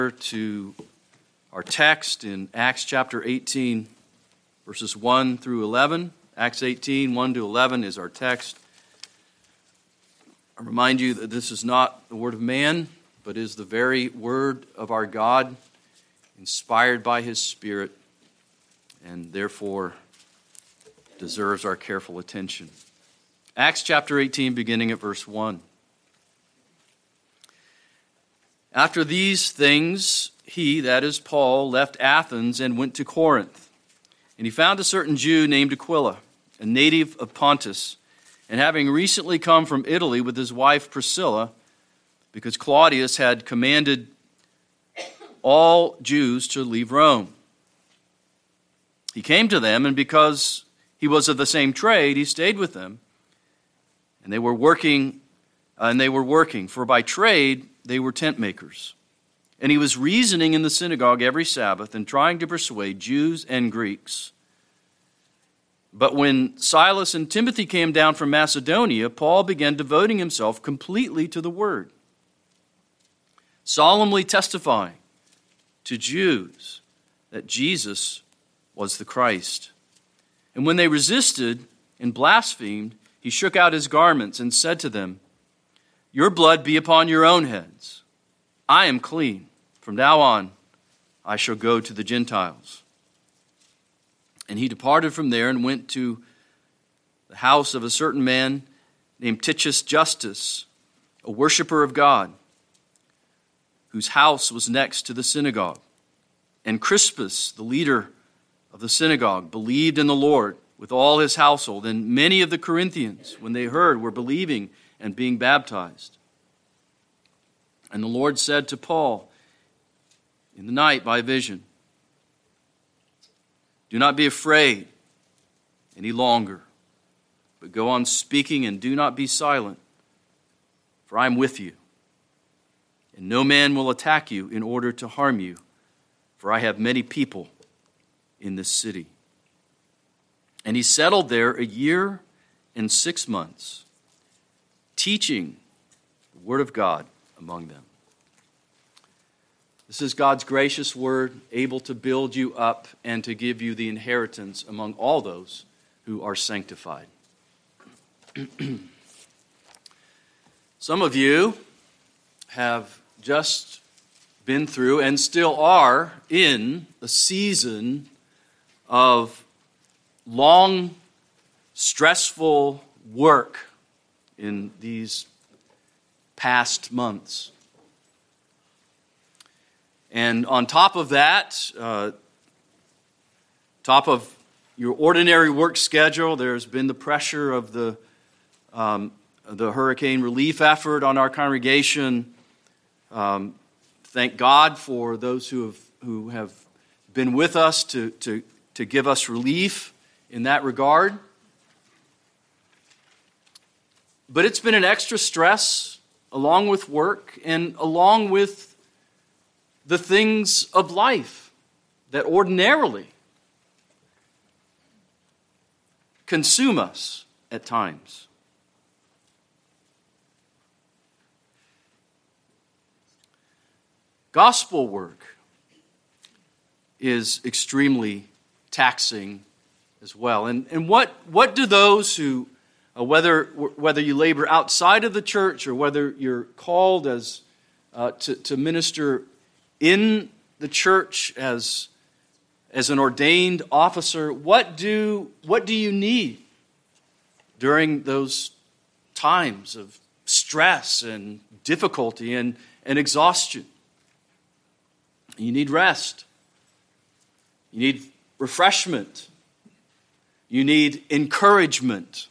To our text in Acts chapter 18, verses 1 through 11. Acts 18, 1 to 11 is our text. I remind you that this is not the word of man, but is the very word of our God, inspired by His Spirit, and therefore deserves our careful attention. Acts chapter 18, beginning at verse 1. After these things, he, that is Paul, left Athens and went to Corinth. And he found a certain Jew named Aquila, a native of Pontus, and having recently come from Italy with his wife Priscilla, because Claudius had commanded all Jews to leave Rome. He came to them, and because he was of the same trade, he stayed with them. And they were working, for by trade they were tent makers. And he was reasoning in the synagogue every Sabbath and trying to persuade Jews and Greeks. But when Silas and Timothy came down from Macedonia, Paul began devoting himself completely to the word, solemnly testifying to Jews that Jesus was the Christ. And when they resisted and blasphemed, he shook out his garments and said to them, "Your blood be upon your own heads. I am clean. From now on, I shall go to the Gentiles." And he departed from there and went to the house of a certain man named Titius Justus, a worshiper of God, whose house was next to the synagogue. And Crispus, the leader of the synagogue, believed in the Lord with all his household. And many of the Corinthians, when they heard, were believing and being baptized. And the Lord said to Paul in the night by vision, "Do not be afraid any longer, but go on speaking and do not be silent, for I am with you. And no man will attack you in order to harm you, for I have many people in this city." And he settled there 1 year and 6 months, teaching the word of God among them. This is God's gracious word, able to build you up and to give you the inheritance among all those who are sanctified. Some of you have just been through and still are in a season of long, stressful work in these past months. And on top of that, top of your ordinary work schedule, there's been the pressure of the hurricane relief effort on our congregation. Thank God for those who have been with us to give us relief in that regard. But it's been an extra stress along with work and along with the things of life that ordinarily consume us at times. Gospel work is extremely taxing as well. And what do those who, whether you labor outside of the church or whether you're called as to minister in the church as an ordained officer, what do you need during those times of stress and difficulty and exhaustion? You need rest. You need refreshment. You need encouragement.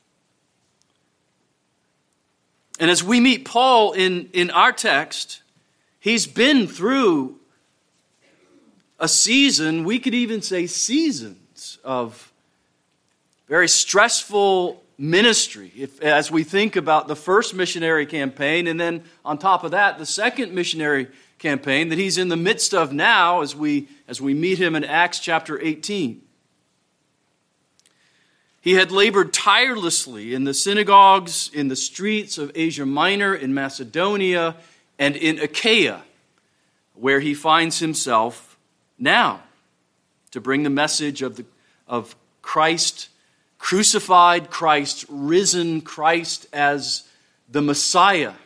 And as we meet Paul in our text, he's been through a season, we could even say seasons, of very stressful ministry. As we think about the first missionary campaign, and then on top of that, the second missionary campaign that he's in the midst of now as we meet him in Acts chapter 18. He had labored tirelessly in the synagogues, in the streets of Asia Minor, in Macedonia, and in Achaia, where he finds himself now, to bring the message of Christ crucified, Christ risen, Christ as the Messiah.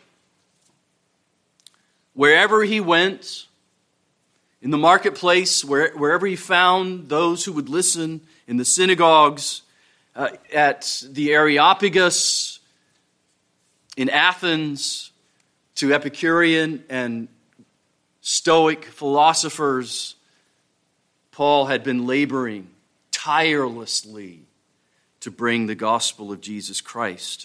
Wherever he went, in the marketplace, wherever he found those who would listen, in the synagogues, at the Areopagus, in Athens, to Epicurean and Stoic philosophers, Paul had been laboring tirelessly to bring the gospel of Jesus Christ.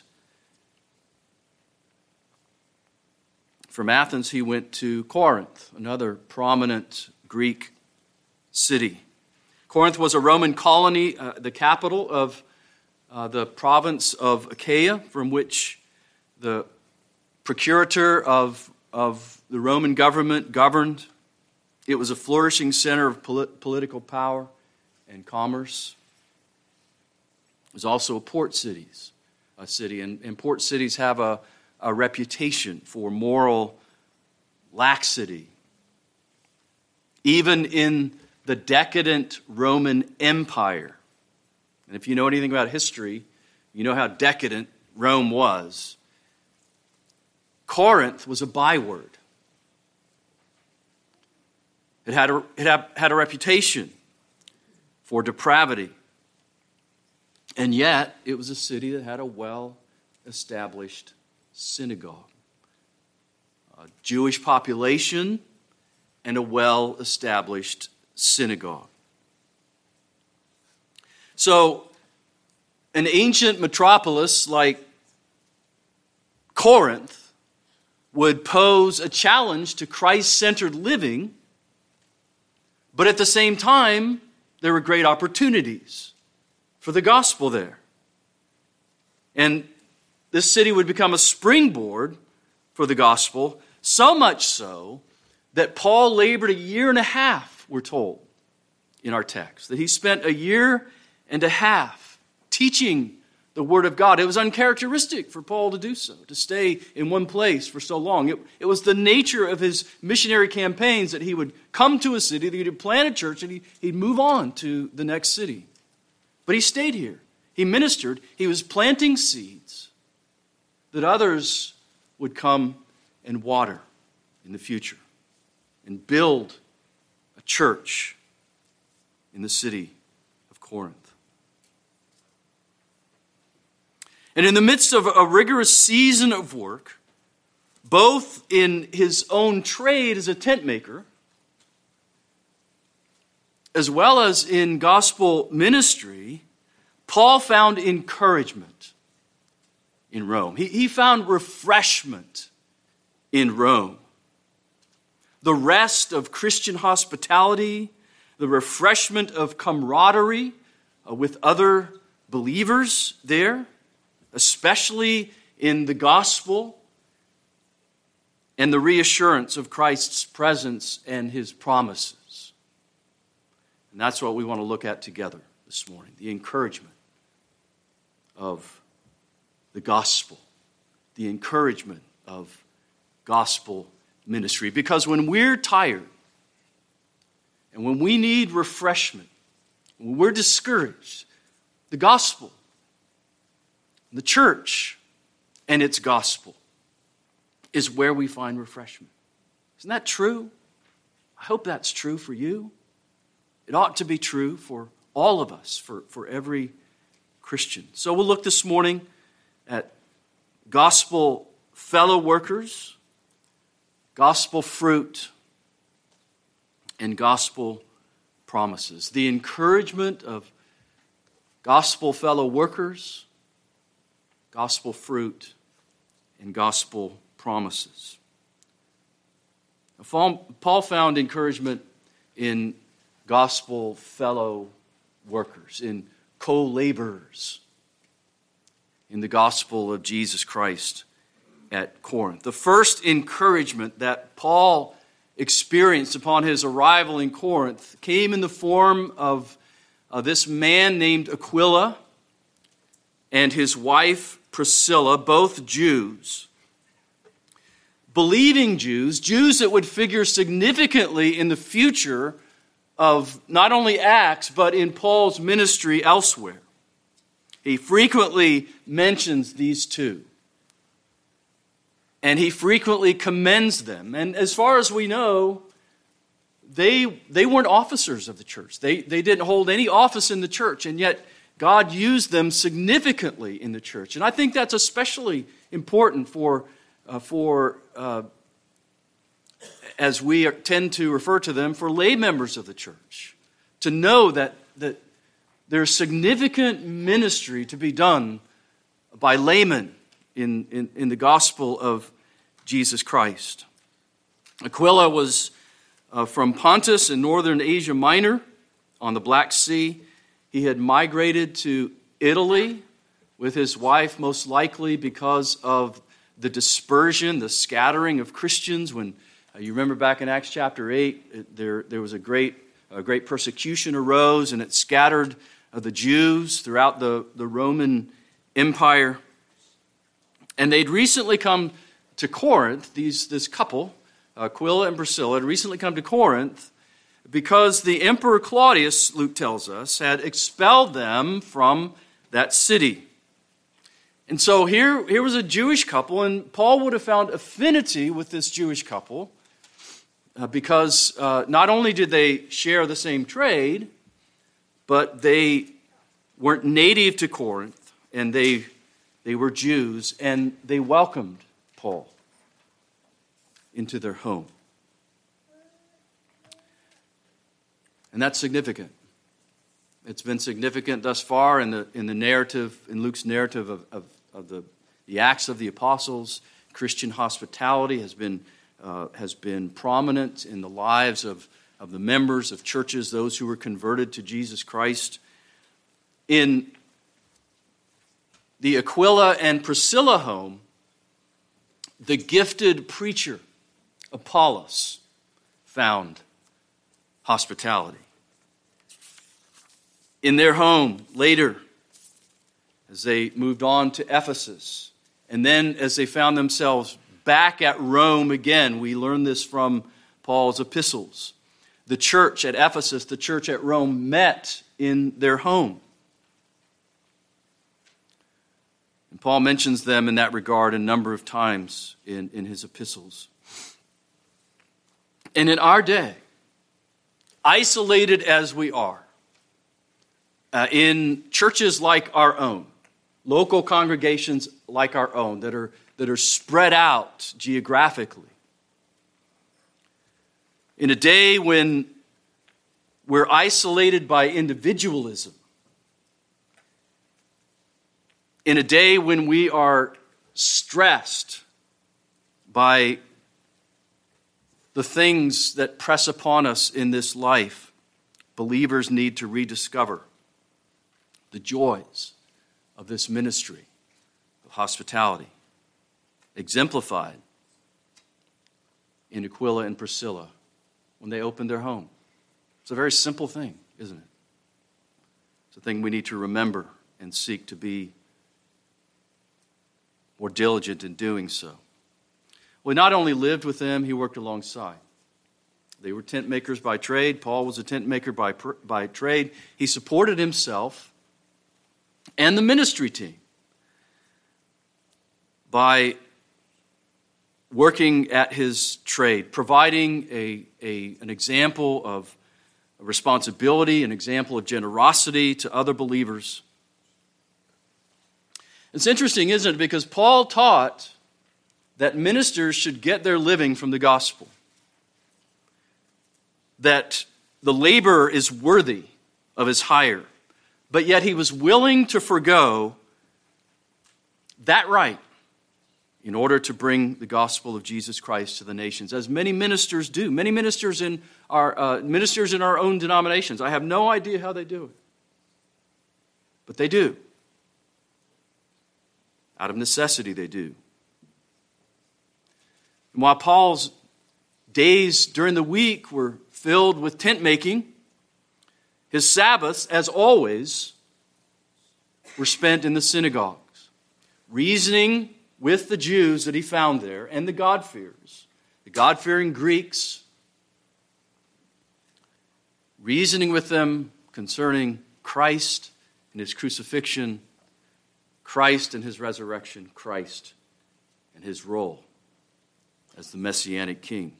From Athens, he went to Corinth, another prominent Greek city. Corinth was a Roman colony, the capital of the province of Achaia, from which the procurator of the Roman government governed. It was a flourishing center of political power and commerce. It was also a port city, and port cities have a reputation for moral laxity. Even in the decadent Roman Empire, and if you know anything about history, you know how decadent Rome was. Corinth was a byword. It had a reputation for depravity. And yet, it was a city that had a well-established synagogue, a Jewish population, and a well-established synagogue. So, an ancient metropolis like Corinth would pose a challenge to Christ-centered living, but at the same time, there were great opportunities for the gospel there. And this city would become a springboard for the gospel, so much so that Paul labored 1.5 years, we're told in our text. That he spent 1.5 years teaching the Word of God. It was uncharacteristic for Paul to do so, to stay in one place for so long. It was the nature of his missionary campaigns that he would come to a city, that he would plant a church, and he'd move on to the next city. But he stayed here. He ministered. He was planting seeds that others would come and water in the future and build a church in the city of Corinth. And in the midst of a rigorous season of work, both in his own trade as a tent maker, as well as in gospel ministry, Paul found encouragement in Rome. He found refreshment in Rome. The rest of Christian hospitality, the refreshment of camaraderie with other believers there, especially in the gospel, and the reassurance of Christ's presence and his promises. And that's what we want to look at together this morning, the encouragement of the gospel, the encouragement of gospel ministry. Because when we're tired and when we need refreshment, when we're discouraged, the gospel, the church and its gospel is where we find refreshment. Isn't that true? I hope that's true for you. It ought to be true for all of us, for every Christian. So we'll look this morning at gospel fellow workers, gospel fruit, and gospel promises. The encouragement of gospel fellow workers, gospel fruit, and gospel promises. Paul found encouragement in gospel fellow workers, in co-laborers in the gospel of Jesus Christ at Corinth. The first encouragement that Paul experienced upon his arrival in Corinth came in the form of this man named Aquila and his wife Priscilla, both Jews. believing Jews, Jews that would figure significantly in the future of not only Acts, but in Paul's ministry elsewhere. He frequently mentions these two. And he frequently commends them. And as far as we know, they weren't officers of the church. They didn't hold any office in the church, and yet God used them significantly in the church. And I think that's especially important for as we tend to refer to them, for lay members of the church, to know that there's significant ministry to be done by laymen in the gospel of Jesus Christ. Aquila was from Pontus in northern Asia Minor on the Black Sea. He had migrated to Italy with his wife, most likely because of the dispersion, the scattering of Christians. When you remember back in Acts chapter 8, there was a great persecution arose, and it scattered the Jews throughout the Roman Empire. And they'd recently come to Corinth, this couple, Aquila and Priscilla, had recently come to Corinth because the Emperor Claudius, Luke tells us, had expelled them from that city. And so here was a Jewish couple, and Paul would have found affinity with this Jewish couple because not only did they share the same trade, but they weren't native to Corinth, and they were Jews, and they welcomed Paul into their home. And that's significant. It's been significant thus far in the narrative, in Luke's narrative of the Acts of the Apostles. Christian hospitality has been prominent in the lives of the members of churches, those who were converted to Jesus Christ. In the Aquila and Priscilla home, the gifted preacher Apollos found hospitality. In their home later, as they moved on to Ephesus, and then as they found themselves back at Rome again, we learn this from Paul's epistles. The church at Ephesus, the church at Rome met in their home. And Paul mentions them in that regard a number of times in his epistles. And in our day, isolated as we are, in churches like our own, local congregations like our own that are spread out geographically, in a day when we're isolated by individualism, in a day when we are stressed by the things that press upon us in this life, believers need to rediscover the joys of this ministry of hospitality, exemplified in Aquila and Priscilla when they opened their home. It's a very simple thing, isn't it? It's a thing we need to remember and seek to be more diligent in doing so. Well, he not only lived with them, he worked alongside. They were tent makers by trade. Paul was a tent maker by trade. He supported himself and the ministry team by working at his trade, providing an example of responsibility, an example of generosity to other believers. It's interesting, isn't it? Because Paul taught that ministers should get their living from the gospel, that the laborer is worthy of his hire, but yet he was willing to forgo that right in order to bring the gospel of Jesus Christ to the nations, as many ministers do. Many ministers in our own denominations. I have no idea how they do it, but they do. Out of necessity, they do. And while Paul's days during the week were filled with tent making, his Sabbaths, as always, were spent in the synagogues, reasoning with the Jews that he found there and the God-fearers, the God-fearing Greeks, reasoning with them concerning Christ and his crucifixion, Christ and his resurrection, Christ and his role as the Messianic King.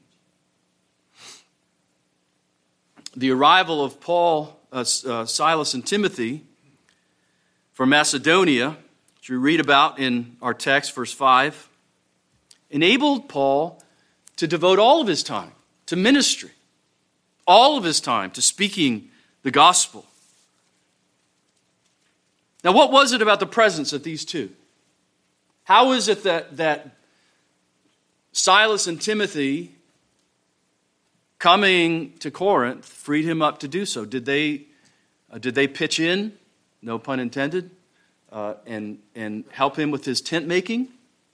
The arrival of Paul, Silas, and Timothy from Macedonia, which we read about in our text, verse 5, enabled Paul to devote all of his time to ministry, all of his time to speaking the gospel. Now, what was it about the presence of these two? How is it that Silas and Timothy coming to Corinth freed him up to do so? Did they pitch in, no pun intended, and help him with his tent making?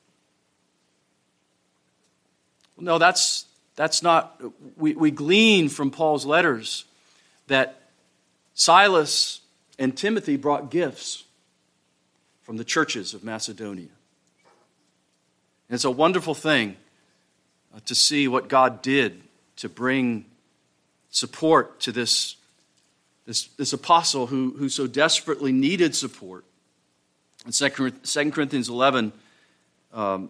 No, that's not. We glean from Paul's letters that Silas and Timothy brought gifts from the churches of Macedonia. And it's a wonderful thing to see what God did to bring support to this apostle who so desperately needed support. In 2 Corinthians 11, Paul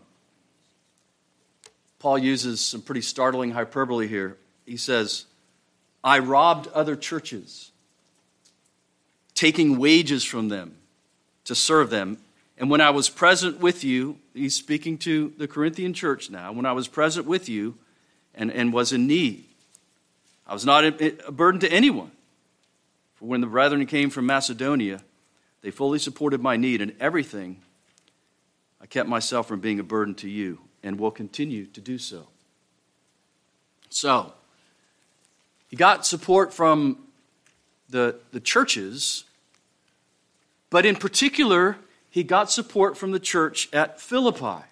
uses some pretty startling hyperbole here. He says, I robbed other churches, taking wages from them to serve them. And when I was present with you, he's speaking to the Corinthian church now, when I was present with you and was in need, I was not a burden to anyone. For when the brethren came from Macedonia, they fully supported my need in everything. I kept myself from being a burden to you and will continue to do so. So, he got support from the churches, but in particular, he got support from the church at Philippi.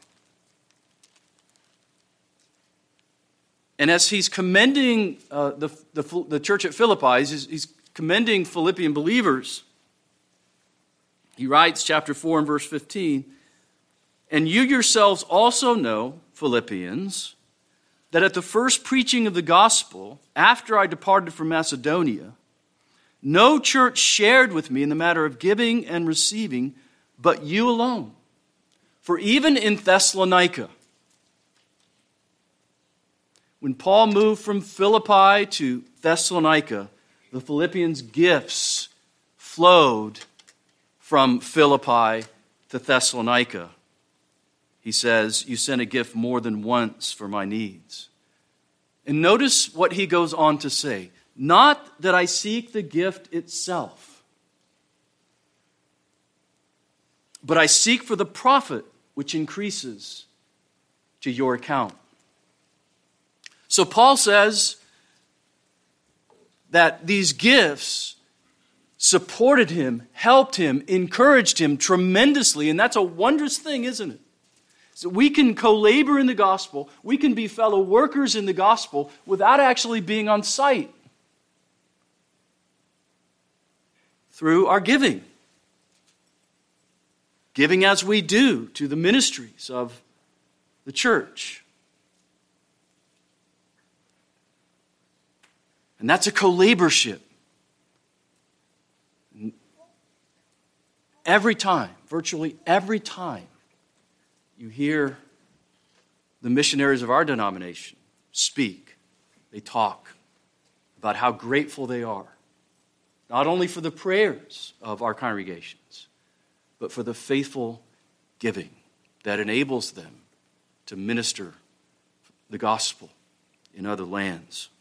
And as he's commending the church at Philippi, he's commending Philippian believers. He writes, chapter 4 and verse 15, and you yourselves also know, Philippians, that at the first preaching of the gospel, after I departed from Macedonia, no church shared with me in the matter of giving and receiving, but you alone. For even in Thessalonica, when Paul moved from Philippi to Thessalonica, the Philippians' gifts flowed from Philippi to Thessalonica. He says, you sent a gift more than once for my needs. And notice what he goes on to say. Not that I seek the gift itself, but I seek for the profit which increases to your account. So Paul says that these gifts supported him, helped him, encouraged him tremendously, and that's a wondrous thing, isn't it? So we can co-labor in the gospel, we can be fellow workers in the gospel without actually being on site through our giving. Giving as we do to the ministries of the church. And that's a co-laborship. Every time, virtually every time, you hear the missionaries of our denomination speak, they talk about how grateful they are, not only for the prayers of our congregations, but for the faithful giving that enables them to minister the gospel in other lands.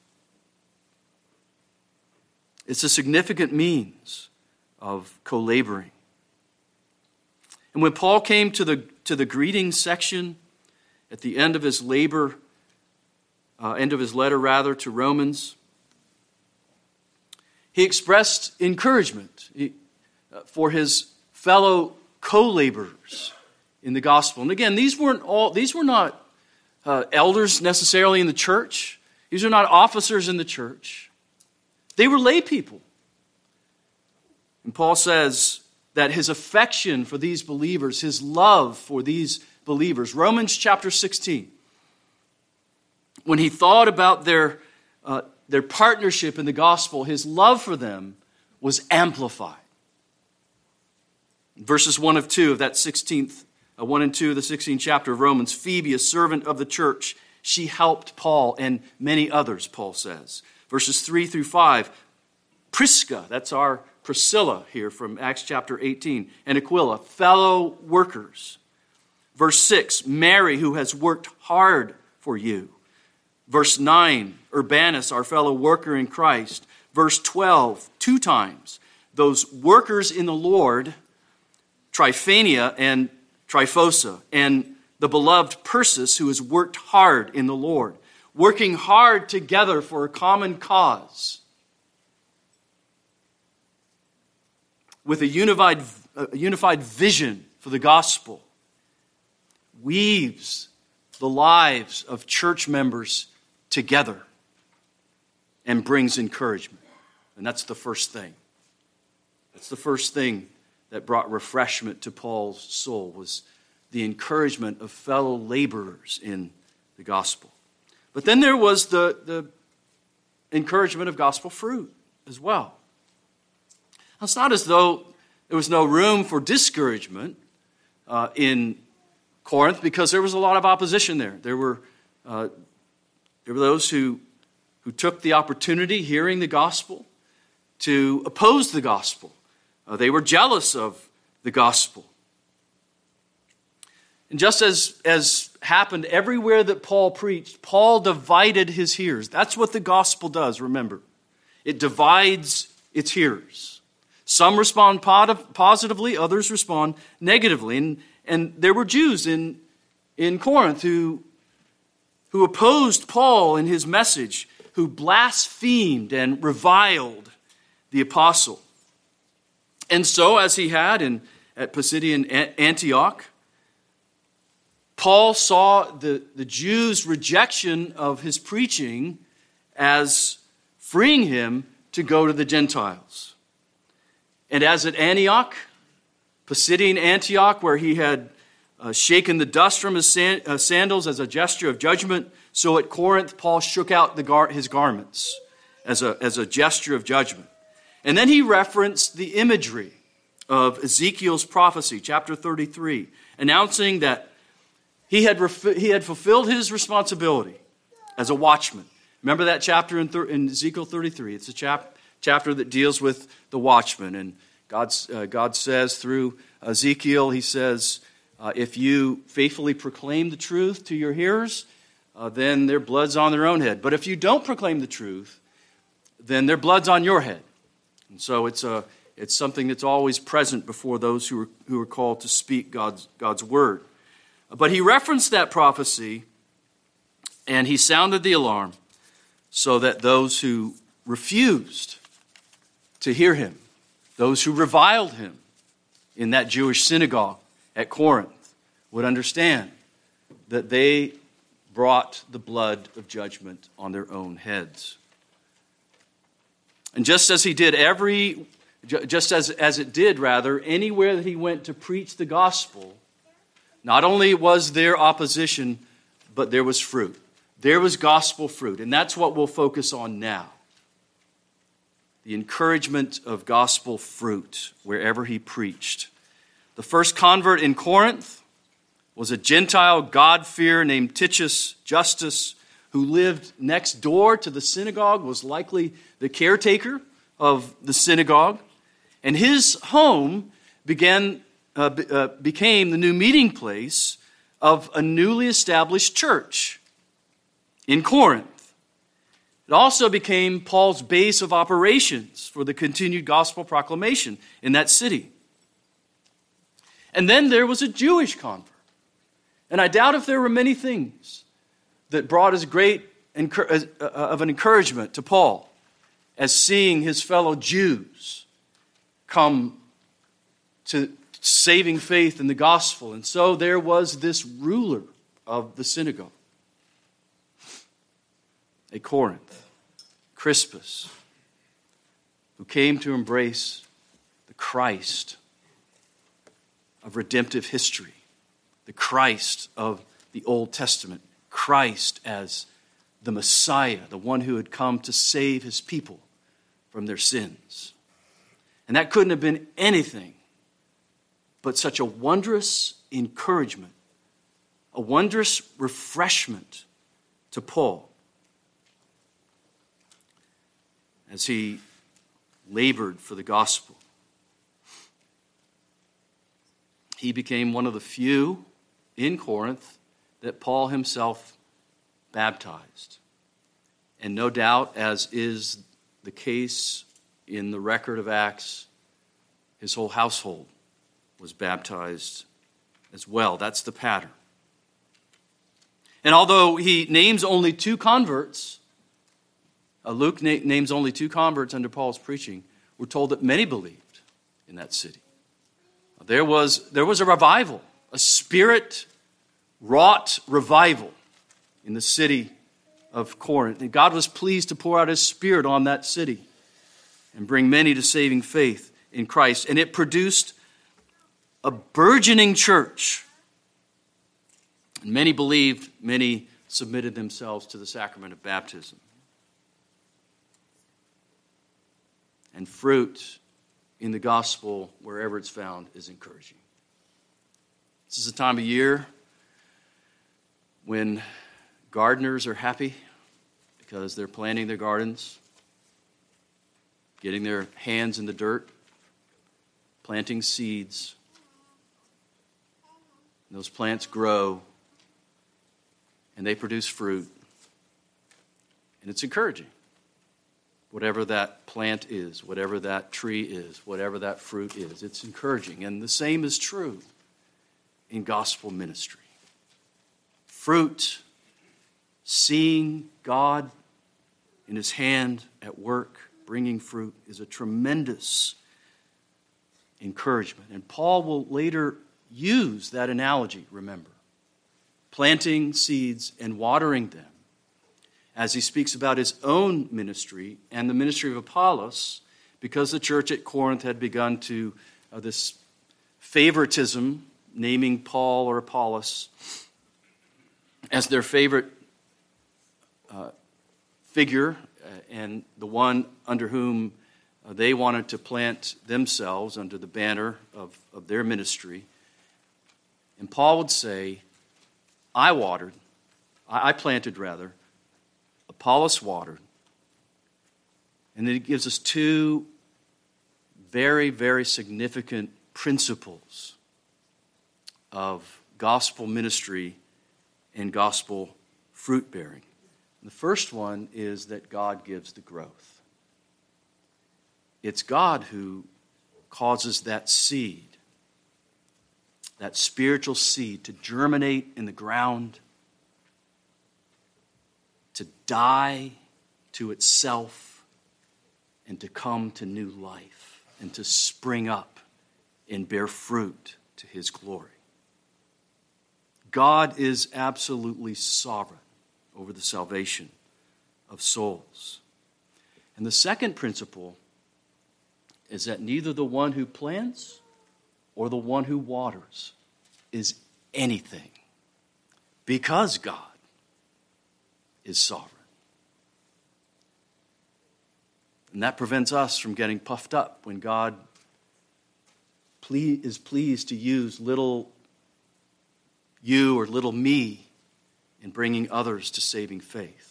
It's a significant means of co-laboring. And when Paul came to the greeting section at the end of his letter to Romans, he expressed encouragement for his fellow co-laborers in the gospel. And again, these were not elders necessarily in the church. These are not officers in the church. They were lay people. And Paul says that his affection for these believers, his love for these believers. Romans chapter 16. When he thought about their partnership in the gospel, his love for them was amplified. Verses 1 and 2 of that 16th, 1 and 2 of the 16th chapter of Romans, Phoebe, a servant of the church, she helped Paul and many others, Paul says. Verses 3 through 5, Prisca, that's our Priscilla here from Acts chapter 18, and Aquila, fellow workers. Verse 6, Mary, who has worked hard for you. Verse 9, Urbanus, our fellow worker in Christ. Verse 12, 2 times, those workers in the Lord, Tryphania and Tryphosa, and the beloved Persis, who has worked hard in the Lord, working hard together for a common cause, with a unified vision for the gospel, weaves the lives of church members together and brings encouragement. And that's the first thing. That's the first thing that brought refreshment to Paul's soul, was the encouragement of fellow laborers in the gospel. But then there was the encouragement of gospel fruit as well. Now, it's not as though there was no room for discouragement in Corinth, because there was a lot of opposition there. There were those who took the opportunity, hearing the gospel, to oppose the gospel. They were jealous of the gospel. And just as happened everywhere that Paul preached, Paul divided his hearers. That's what the gospel does, remember. It divides its hearers. Some respond positively, others respond negatively. And there were Jews in Corinth who opposed Paul in his message, who blasphemed and reviled the apostle. And so, as he had at Pisidian Antioch, Paul saw the Jews' rejection of his preaching as freeing him to go to the Gentiles. And as at Antioch, Pisidian Antioch, where he had shaken the dust from his sandals as a gesture of judgment, so at Corinth, Paul shook out his garments as a gesture of judgment. And then he referenced the imagery of Ezekiel's prophecy, chapter 33, announcing that he had fulfilled his responsibility as a watchman. Remember that chapter in Ezekiel 33? It's a chapter that deals with the watchman. And God says through Ezekiel, he says, if you faithfully proclaim the truth to your hearers, then their blood's on their own head. But if you don't proclaim the truth, then their blood's on your head. And so it's something that's always present before those who are called to speak God's word. But he referenced that prophecy, and he sounded the alarm so that those who refused to hear him, those who reviled him in that Jewish synagogue at Corinth, would understand that they brought the blood of judgment on their own heads. And just as it did anywhere that he went to preach the gospel, not only was there opposition, but there was fruit. There was gospel fruit. And that's what we'll focus on now. The encouragement of gospel fruit wherever he preached. The first convert in Corinth was a Gentile God-fearer named Titius Justus, who lived next door to the synagogue, was likely the caretaker of the synagogue. And his home became the new meeting place of a newly established church in Corinth. It also became Paul's base of operations for the continued gospel proclamation in that city. And then there was a Jewish convert. And I doubt if there were many things that brought as great of an encouragement to Paul as seeing his fellow Jews come to saving faith in the gospel. And so there was this ruler of the synagogue at Corinth, Crispus, who came to embrace the Christ of redemptive history, the Christ of the Old Testament, Christ as the Messiah, the one who had come to save his people from their sins. And that couldn't have been anything but such a wondrous encouragement, a wondrous refreshment to Paul as he labored for the gospel. He became one of the few in Corinth that Paul himself baptized. And no doubt, as is the case in the record of Acts, his whole household was baptized as well. That's the pattern. And although he names only 2 converts, Luke names only 2 converts under Paul's preaching, we're told that many believed in that city. There was a revival, a Spirit-wrought revival in the city of Corinth. And God was pleased to pour out his Spirit on that city and bring many to saving faith in Christ. And it produced a burgeoning church. And many believed, many submitted themselves to the sacrament of baptism. And fruit in the gospel, wherever it's found, is encouraging. This is a time of year when gardeners are happy because they're planting their gardens, getting their hands in the dirt, planting seeds. And those plants grow and they produce fruit. And it's encouraging. Whatever that plant is, whatever that tree is, whatever that fruit is, it's encouraging. And the same is true in gospel ministry. Fruit, seeing God in his hand at work, bringing fruit, is a tremendous encouragement. And Paul will later use that analogy, remember. Planting seeds and watering them, as he speaks about his own ministry and the ministry of Apollos, because the church at Corinth had begun to this favoritism, naming Paul or Apollos as their favorite figure and the one under whom they wanted to plant themselves under the banner of their ministry. And Paul would say, I planted, Apollos watered. And then he gives us 2 very, very significant principles of gospel ministry and gospel fruit bearing. The first one is that God gives the growth. It's God who causes that seed, that spiritual seed, to germinate in the ground, to die to itself, and to come to new life, and to spring up and bear fruit to his glory. God is absolutely sovereign over the salvation of souls. And the second principle is that neither the one who plants or the one who waters is anything, because God is sovereign. And that prevents us from getting puffed up when God is pleased to use little you or little me in bringing others to saving faith.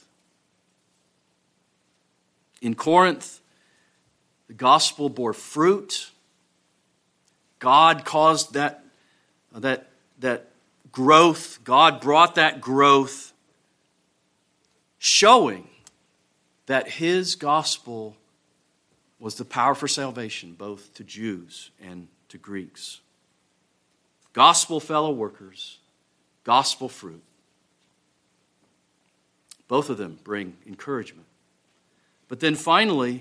In Corinth, the gospel bore fruit. God caused that growth. God brought that growth, showing that his gospel was the power for salvation, both to Jews and to Greeks. Gospel fellow workers, gospel fruit. Both of them bring encouragement. But then finally,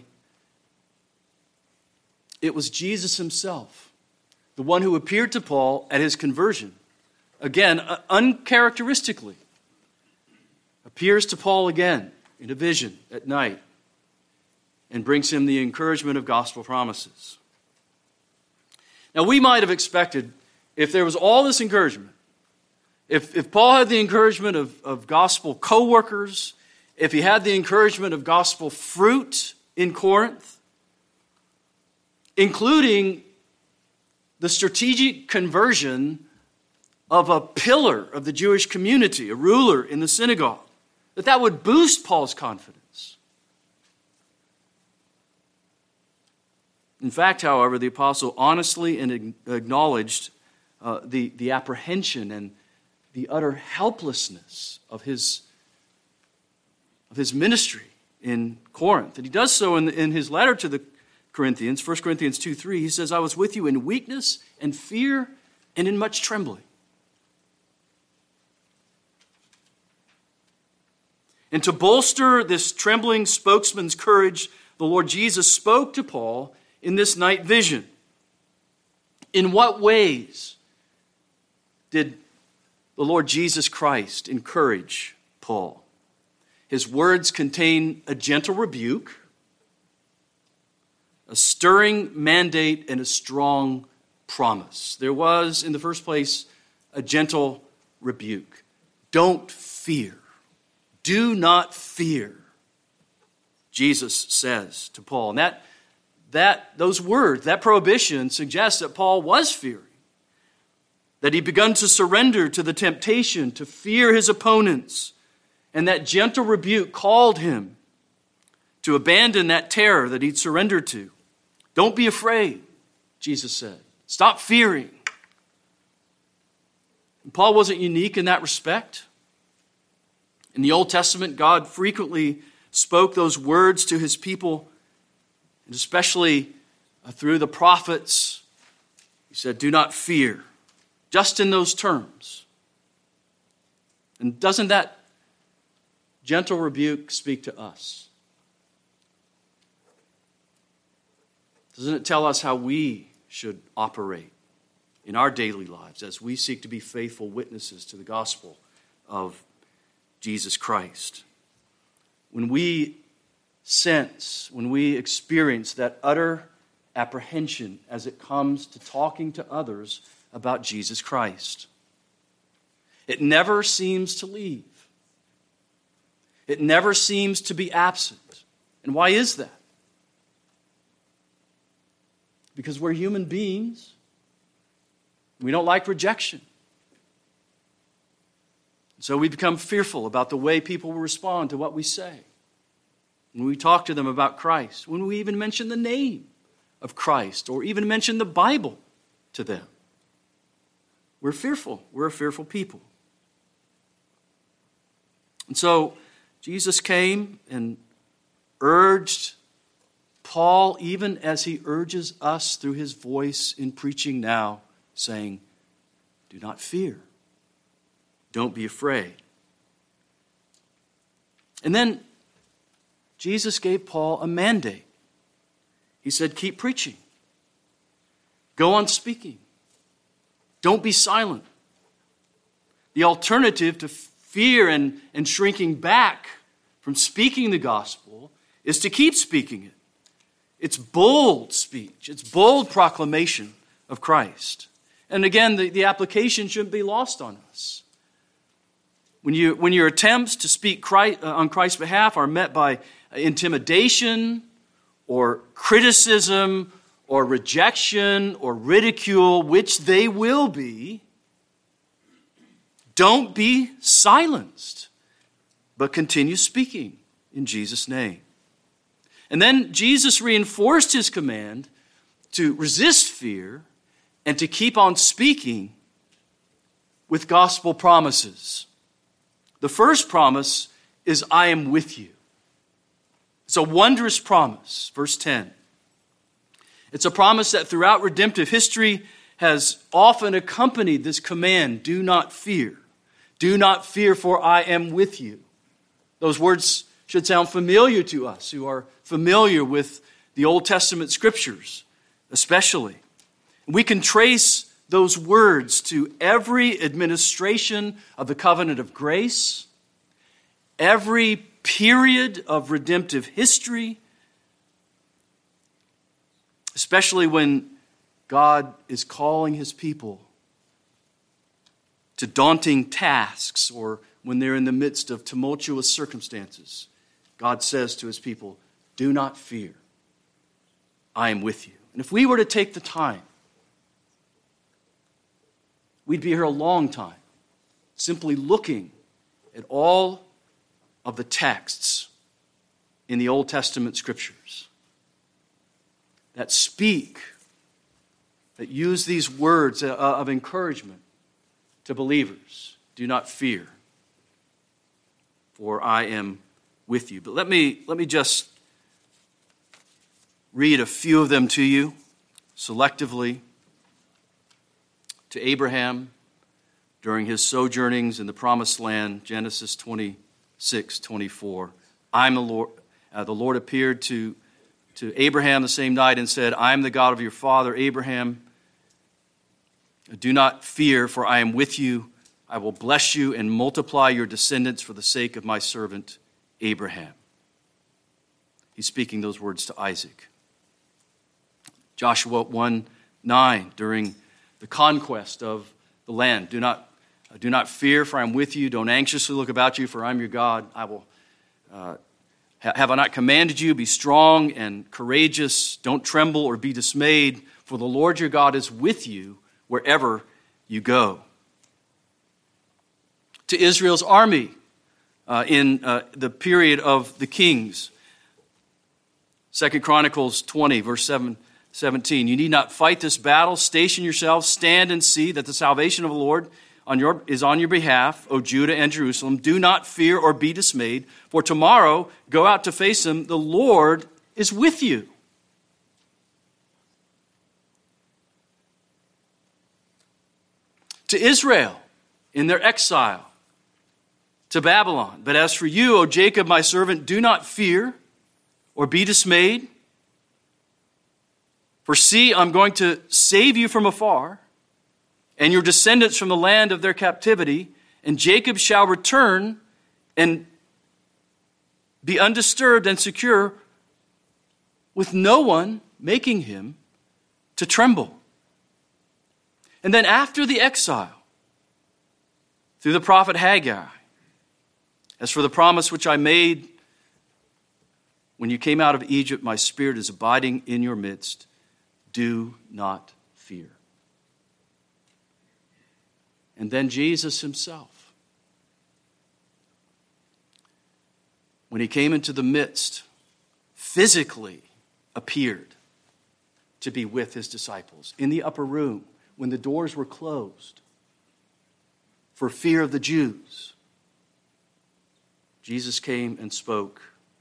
it was Jesus himself, the one who appeared to Paul at his conversion. Again, uncharacteristically, appears to Paul again in a vision at night and brings him the encouragement of gospel promises. Now, we might have expected, if there was all this encouragement, If Paul had the encouragement of gospel co-workers, if he had the encouragement of gospel fruit in Corinth, including the strategic conversion of a pillar of the Jewish community, a ruler in the synagogue, that would boost Paul's confidence. In fact, however, the apostle honestly acknowledged the apprehension and the utter helplessness of his ministry in Corinth. And he does so in his letter to the Corinthians, 1 Corinthians 2:3. He says, I was with you in weakness and fear and in much trembling. And to bolster this trembling spokesman's courage, the Lord Jesus spoke to Paul in this night vision. In what ways did the Lord Jesus Christ encourage Paul? His words contain a gentle rebuke, a stirring mandate, and a strong promise. There was, in the first place, a gentle rebuke. Don't fear. Do not fear, Jesus says to Paul. And those words, that prohibition suggests that Paul was fearing, that he'd begun to surrender to the temptation to fear his opponents, and that gentle rebuke called him to abandon that terror that he'd surrendered to. Don't be afraid, Jesus said. Stop fearing. And Paul wasn't unique in that respect. In the Old Testament, God frequently spoke those words to his people, and especially through the prophets. He said, do not fear, just in those terms. And doesn't that gentle rebuke speak to us? Doesn't it tell us how we should operate in our daily lives as we seek to be faithful witnesses to the gospel of Jesus Christ? When we sense, when we experience that utter apprehension as it comes to talking to others about Jesus Christ, it never seems to leave. It never seems to be absent. And why is that? Because we're human beings. We don't like rejection. So we become fearful about the way people will respond to what we say. When we talk to them about Christ, when we even mention the name of Christ, or even mention the Bible to them, we're fearful. We're a fearful people. And so Jesus came and urged Paul, even as he urges us through his voice in preaching now, saying, do not fear. Don't be afraid. And then Jesus gave Paul a mandate. He said, keep preaching. Go on speaking. Don't be silent. The alternative to fear and shrinking back from speaking the gospel is to keep speaking it. It's bold speech. It's bold proclamation of Christ. And again, the application shouldn't be lost on us. When your attempts to speak on Christ's behalf are met by intimidation or criticism or rejection or ridicule, which they will be, don't be silenced, but continue speaking in Jesus' name. And then Jesus reinforced his command to resist fear and to keep on speaking with gospel promises. The first promise is, I am with you. It's a wondrous promise, verse 10. It's a promise that throughout redemptive history has often accompanied this command, do not fear. Do not fear, for I am with you. Those words should sound familiar to us who are familiar with the Old Testament scriptures, especially. We can trace those words to every administration of the covenant of grace, every period of redemptive history, especially when God is calling his people to daunting tasks or when they're in the midst of tumultuous circumstances, God says to his people, do not fear. I am with you. And if we were to take the time, we'd be here a long time, simply looking at all of the texts in the Old Testament scriptures that speak, that use these words of encouragement to believers. Do not fear, for I am with you. But let me just read a few of them to you selectively. To Abraham during his sojournings in the promised land, Genesis 26:24. I'm the Lord. The Lord appeared to Abraham the same night and said, I am the God of your father Abraham. Do not fear, for I am with you. I will bless you and multiply your descendants for the sake of my servant Abraham. He's speaking those words to Isaac. Joshua 1:9, during the conquest of the land. Do not fear, for I am with you. Don't anxiously look about you, for I am your God. I will have I not commanded you? Be strong and courageous. Don't tremble or be dismayed, for the Lord your God is with you wherever you go. To Israel's army in the period of the kings, 2 Chronicles 20, verse 17. You need not fight this battle. Station yourselves, stand and see that the salvation of the Lord is on your behalf, O Judah and Jerusalem. Do not fear or be dismayed, for tomorrow go out to face him. The Lord is with you. To Israel in their exile to Babylon. But as for you, O Jacob, my servant, do not fear or be dismayed. For see, I'm going to save you from afar, and your descendants from the land of their captivity, and Jacob shall return and be undisturbed and secure, with no one making him to tremble. And then after the exile, through the prophet Haggai, as for the promise which I made when you came out of Egypt, my spirit is abiding in your midst. Do not fear. And then Jesus himself, when he came into the midst, physically appeared to be with his disciples in the upper room when the doors were closed for fear of the Jews. Jesus came and spoke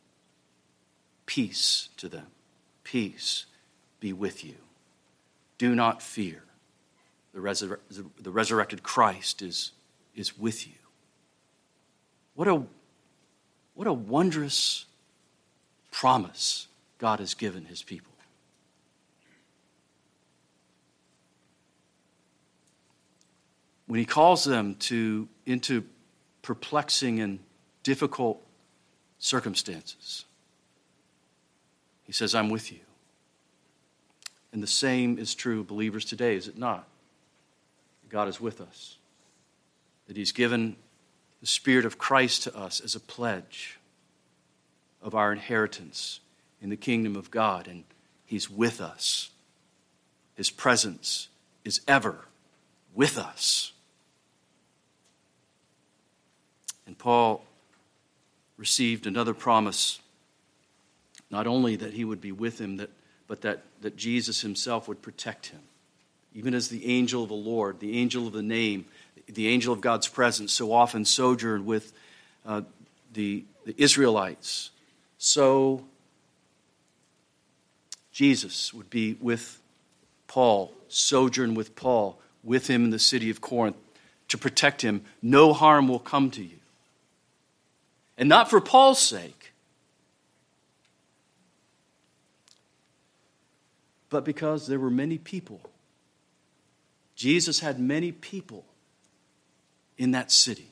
peace to them. Peace be with you. Do not fear. The resurrected Christ is with you. What a wondrous promise God has given his people. When he calls them into perplexing and difficult circumstances, he says, I'm with you. And the same is true, believers, today, is it not? God is with us. That he's given the Spirit of Christ to us as a pledge of our inheritance in the kingdom of God. And he's with us. His presence is ever with us. And Paul received another promise, not only that he would be with him, but that Jesus himself would protect him. Even as the angel of the Lord, the angel of the name, the angel of God's presence so often sojourned with the Israelites, so Jesus would be with Paul, sojourn with Paul, with him in the city of Corinth, to protect him. No harm will come to you. And not for Paul's sake, but because there were many people. Jesus had many people in that city.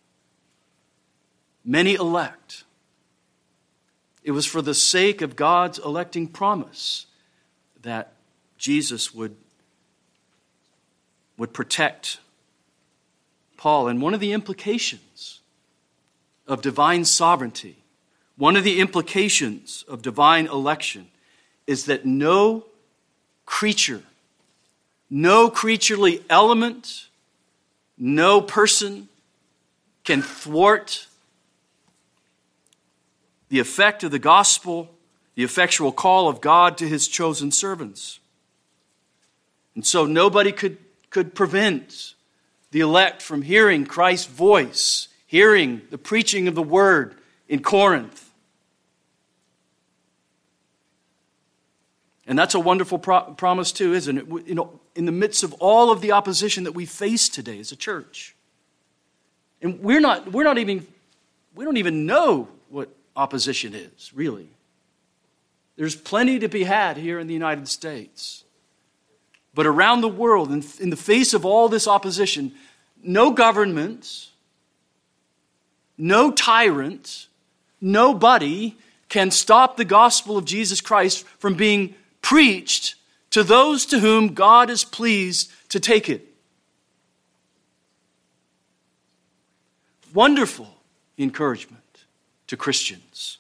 Many elect. It was for the sake of God's electing promise that Jesus would protect Paul, and one of the implications of divine sovereignty, one of the implications of divine election is that no creature, no creaturely element, no person can thwart the effect of the gospel, the effectual call of God to his chosen servants. And so nobody could prevent the elect from hearing Christ's voice, hearing the preaching of the word in Corinth. And that's a wonderful promise too, isn't it? In the midst of all of the opposition that we face today as a church. And we don't even know what opposition is, really. There's plenty to be had here in the United States. But around the world, in the face of all this opposition, no government, no tyrant, nobody can stop the gospel of Jesus Christ from being preached to those to whom God is pleased to take it. Wonderful encouragement to Christians.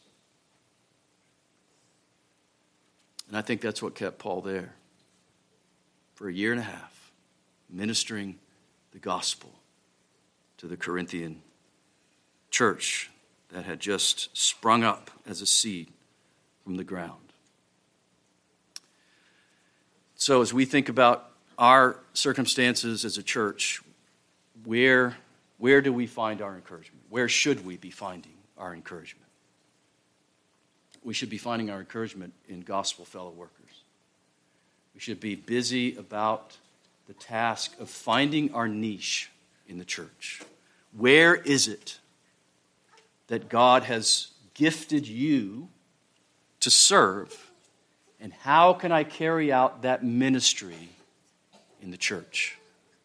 And I think that's what kept Paul there for a year and a half, ministering the gospel to the Corinthian church that had just sprung up as a seed from the ground. So as we think about our circumstances as a church, where do we find our encouragement? Where should we be finding our encouragement? We should be finding our encouragement in gospel fellow workers. We should be busy about the task of finding our niche in the church. Where is it that God has gifted you to serve? And how can I carry out that ministry in the church?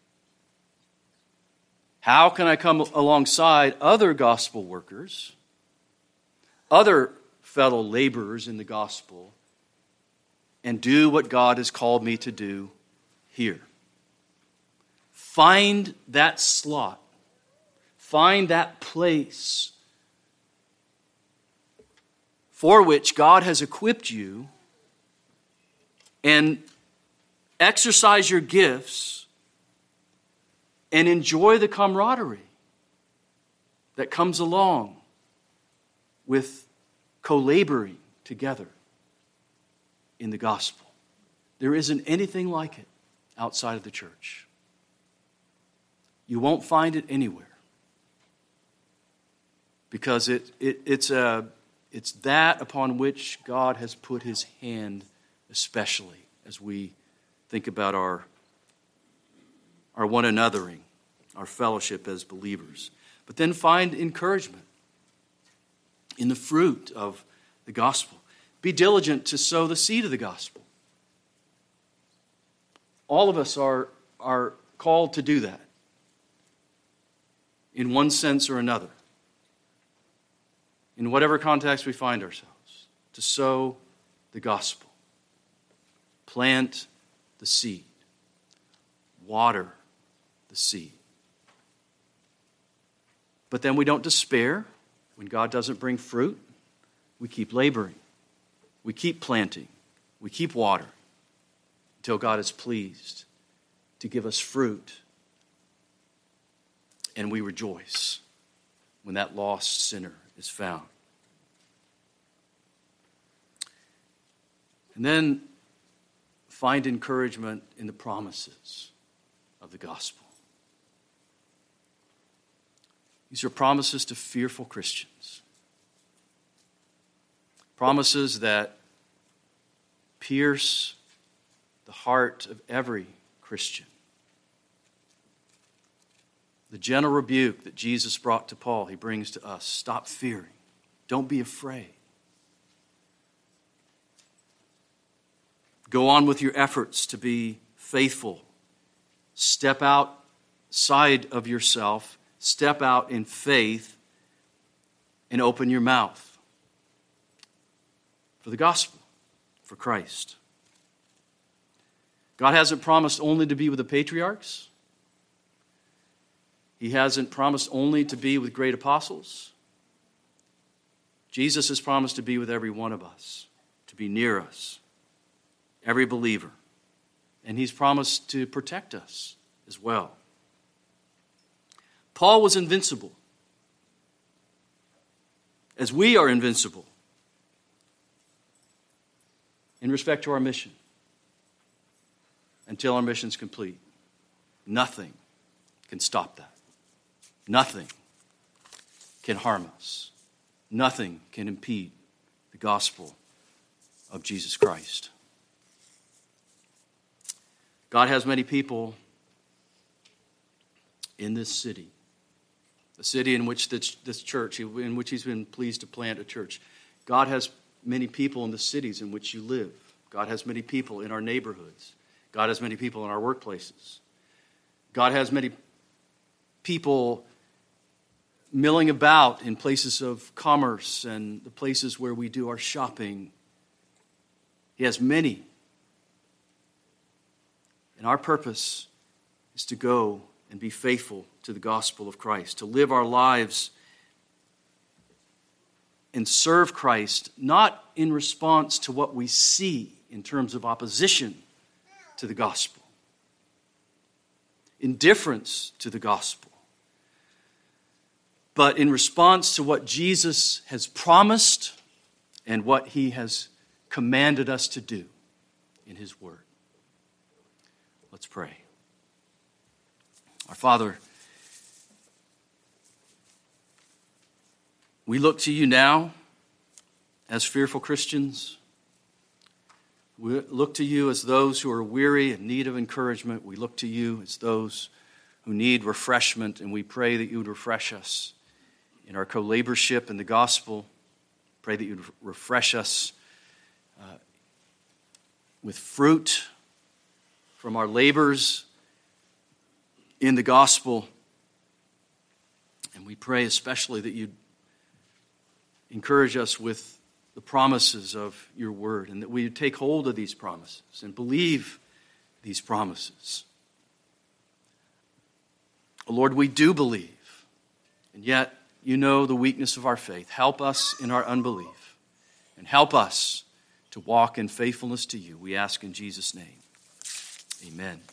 How can I come alongside other gospel workers, other fellow laborers in the gospel, and do what God has called me to do here? Find that slot. Find that place for which God has equipped you, and exercise your gifts and enjoy the camaraderie that comes along with co-laboring together in the gospel. There isn't anything like it outside of the church. You won't find it anywhere, because it's that upon which God has put his hand, especially as we think about our one anothering, our fellowship as believers. But then find encouragement in the fruit of the gospel. Be diligent to sow the seed of the gospel. All of us are called to do that in one sense or another, in whatever context we find ourselves, to sow the gospel. Plant the seed. Water the seed. But then we don't despair when God doesn't bring fruit. We keep laboring. We keep planting. We keep watering until God is pleased to give us fruit. And we rejoice when that lost sinner is found. And then find encouragement in the promises of the gospel. These are promises to fearful Christians. Promises that pierce the heart of every Christian. The gentle rebuke that Jesus brought to Paul, he brings to us. Stop fearing. Don't be afraid. Go on with your efforts to be faithful. Step outside of yourself. Step out in faith and open your mouth for the gospel, for Christ. God hasn't promised only to be with the patriarchs. He hasn't promised only to be with great apostles. Jesus has promised to be with every one of us, to be near us, every believer. And he's promised to protect us as well. Paul was invincible, as we are invincible in respect to our mission until our mission is complete. Nothing can stop that. Nothing can harm us. Nothing can impede the gospel of Jesus Christ. God has many people in this city, the city in which this church, in which he's been pleased to plant a church. God has many people in the cities in which you live. God has many people in our neighborhoods. God has many people in our workplaces. God has many people milling about in places of commerce and the places where we do our shopping. He has many. And our purpose is to go and be faithful to the gospel of Christ, to live our lives and serve Christ, not in response to what we see in terms of opposition to the gospel, indifference to the gospel, but in response to what Jesus has promised and what he has commanded us to do in his word. Let's pray. Our Father, we look to you now as fearful Christians. We look to you as those who are weary and in need of encouragement. We look to you as those who need refreshment, and we pray that you would refresh us in our co-laborship in the gospel. Pray that you would refresh us with fruit from our labors in the gospel. And we pray especially that you'd encourage us with the promises of your word, and that we would take hold of these promises and believe these promises. Lord, we do believe, and yet you know the weakness of our faith. Help us in our unbelief, and help us to walk in faithfulness to you. We ask in Jesus' name. Amen.